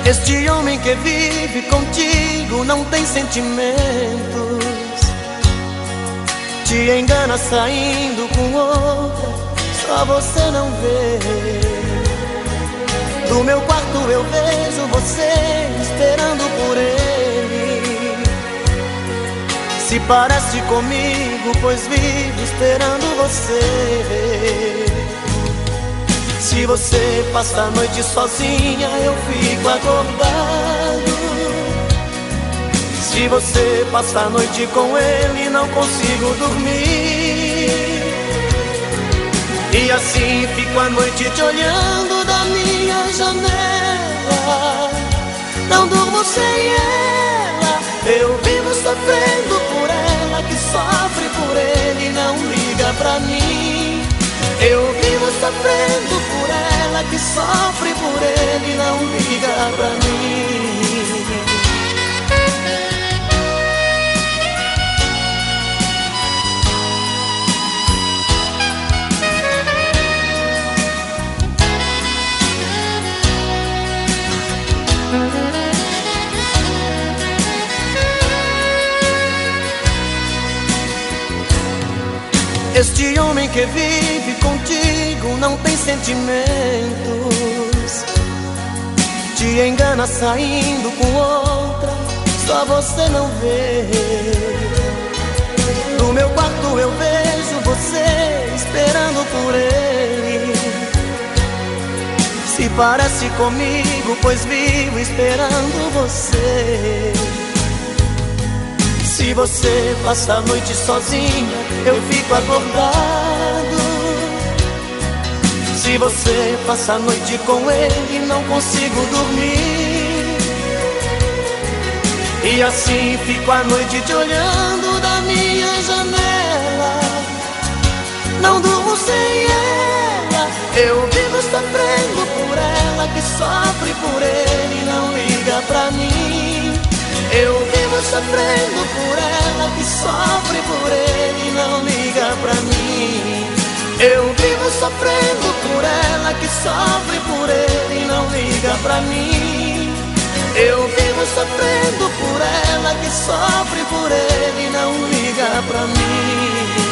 Este homem que vive contigo não tem sentimentos, te engana saindo com outra, só você não vê. Do meu quarto eu vejo você esperando por ele. Se parece comigo, pois vivo esperando você. Se você passa a noite sozinha, eu fico acordado. Se você passa a noite com ele, não consigo dormir. E assim fico a noite te olhando da minha janela. Não durmo sem ela, eu vivo sofrendo por ela, que sofre por ele e não liga pra mim. Eu vivo sofrendo por ela, que sofre por ele e não liga pra mim. Este homem que vive contigo não tem sentimentos, te engana saindo com outra, só você não vê. No meu quarto eu vejo você esperando por ele. Se parece comigo, pois vivo esperando você. Se você passa a noite sozinha, eu fico acordado. Se você passa a noite com ele, não consigo dormir. E assim fico a noite te olhando da minha janela. Não durmo sem ela, eu vivo sofrendo por ela, que sofre por ele e não liga pra mim. Eu vivo sofrendo por ela, que sofre por ele e não liga pra mim. Eu vivo sofrendo por ela, que sofre por ele e não liga pra mim. Eu vivo sofrendo por ela, que sofre por ele e não liga pra mim.